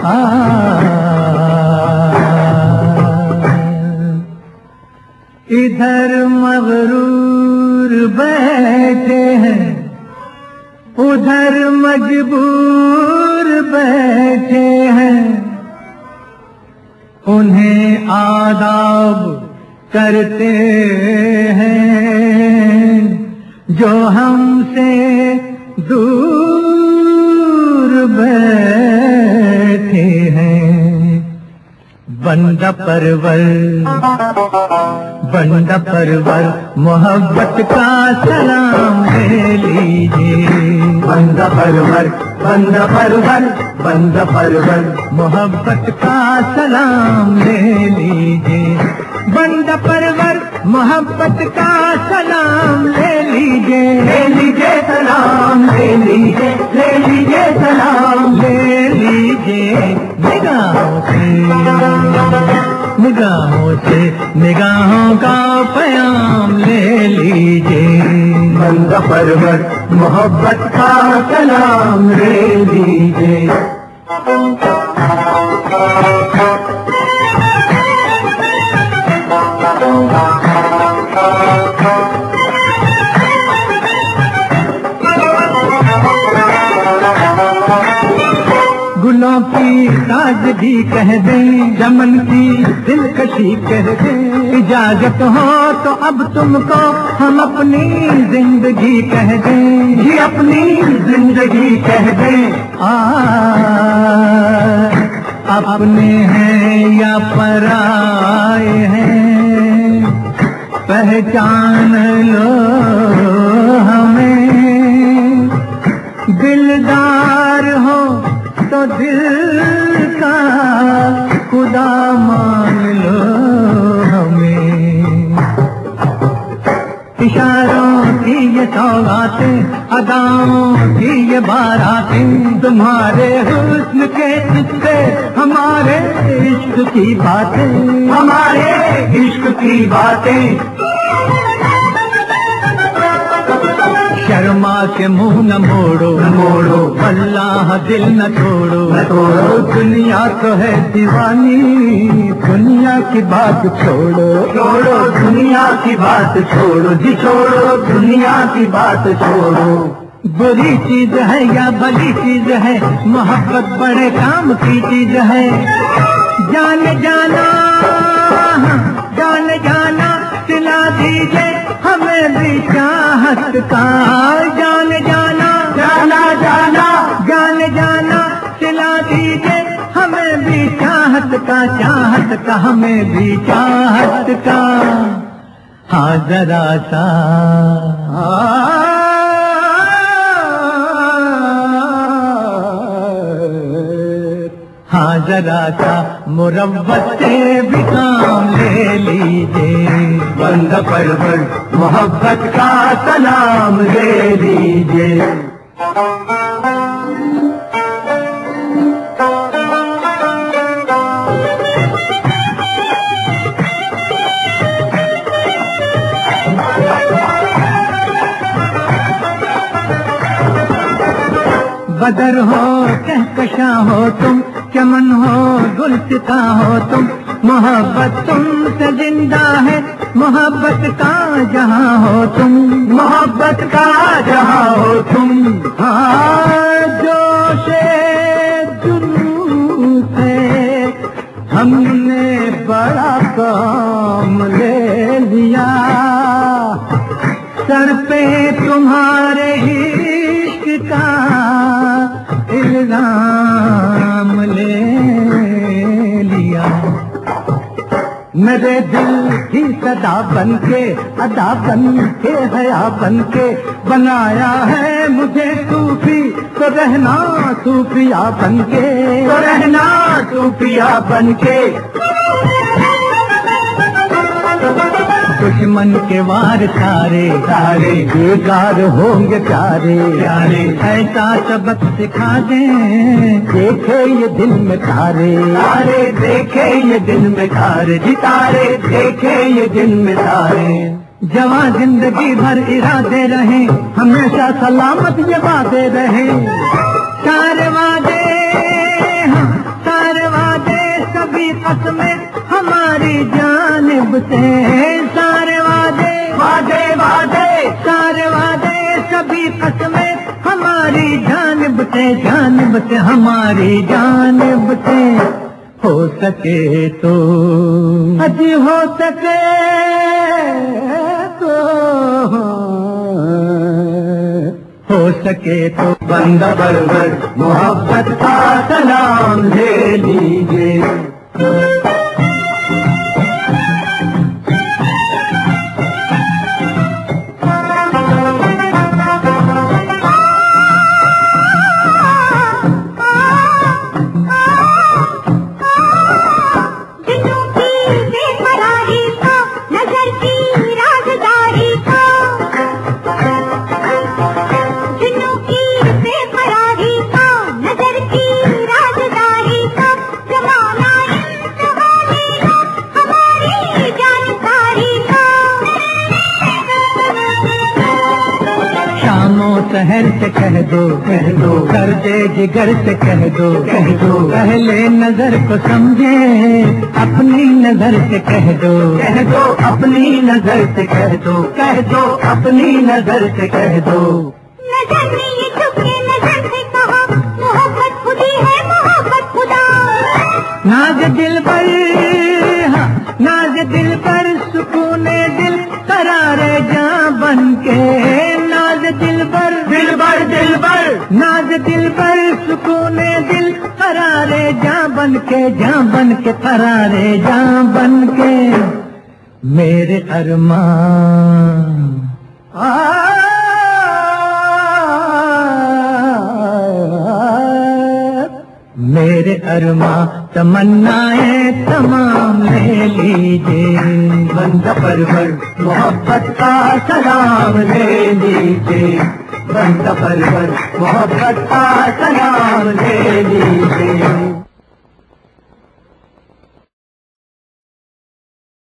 इधर मगरूर बैठे हैं, उधर मजबूर बैठे हैं, उन्हें आदाब करते हैं जो हमसे दूर बैठे हैं। बंदा परवर मोहब्बत का सलाम ले लीजिए। बंदा परवर मोहब्बत का सलाम ले लीजिए। बंदा परवर मोहब्बत का सलाम ले लीजिए। ले लीजिए सलाम, ले लीजिए, ले लीजिए सलाम, ले लीजिए निगाहों से निगाहों का प्याम ले लीजिए। बंदा परवर मोहब्बत का सलाम ले लीजिए। गुलों की ताजगी कह दें, चमन की दिलकशी कह दें, इजाजत हो तो अब तुमको हम अपनी जिंदगी कह दें, जी अपनी जिंदगी कह दें। अपने हैं या पराए हैं, पहचान लो हमें। दिलदार हो तो दिल का खुदा मान लो हमें। इशारों की ये सौगातें, अदाओं की ये बारातें, तुम्हारे हुस्न के किस्से, हमारे इश्क की बातें, हमारे इश्क की बातें। शर्मा के मुंह न मोड़ो, अल्लाह दिल न तोड़ो, दुनिया तो है दीवानी, दुनिया की बात छोड़ो, दुनिया की बात छोड़ो, जी छोड़ो दुनिया की बात छोड़ो। बुरी चीज है या भली चीज है, मोहब्बत बड़े काम की चीज है। जान जाना सिला दीजिए हमें भी चाहत का। जान जाना सिला दीजिए हमें भी चाहत का हमें भी चाहत का। हाँ जरा सा हाँ जरा सा मुरव्वत से भी काम ले लीजिए। बंदा परवर मोहब्बत का सलाम ले लीजिए। बदर हो कहकशा हो तुम, चमन हो गुलसिता हो तुम, मोहब्बत तुमसे जिंदा है, मोहब्बत का जहां हो तुम, मोहब्बत का जहां हो तुम। हाँ जोशे जुनून से हमने बड़ा काम ले लिया, सर पे तुम्हारे इश्क का इल्जाम ले लिया। मेरे दिल की सदा बनके, अदा बनके, हया बनके बनाया है मुझे सूफी, तो रहना सूफिया बनके, तो रहना सूफिया बनके। दुश्मन के वार सारे बेकार होंगे प्यारे, ऐसा सबक सिखा दें देखे ये दिल में तारे, देखे ये दिल में तारे, तारे देखे ये दिल में तारे। जवां जिंदगी भर इरादे रहे, हमेशा सलामत ये बातें रहे, सारे वादे सभी कसमें हमारी जानिब से, सारे वादे वादे वादे सारे वादे सभी कसमें हमारी जानिब से, जानिब से हमारी जानिब से। हो सके तो अजी हो सके तो, हो सके तो बंदा बरबर मोहब्बत का सलाम ले लीजिए। शहर से कह दो कर दे जिगर से कह दो पहले नजर को समझे, अपनी नजर से कह दो अपनी नजर से कह दो अपनी नजर से कह दो। नजर नहीं चुके नजर से कहा मोहब्बत खुदी है मोहब्बत खुदा। नाज दिल पर नाज दिल पर सुकूने दिल करारे जा बन के, नाज दिल पर नाज दिल पर सुकूने दिल करारे जा बन के करारे जा बन के। मेरे अरमान मेरे अरमां तमन्नाएं तमाम ले लीजिए, बंदा परवर मोहब्बत का सलाम ले लीजिए, बंदा परवर मोहब्बत का सलाम ले लीजिए।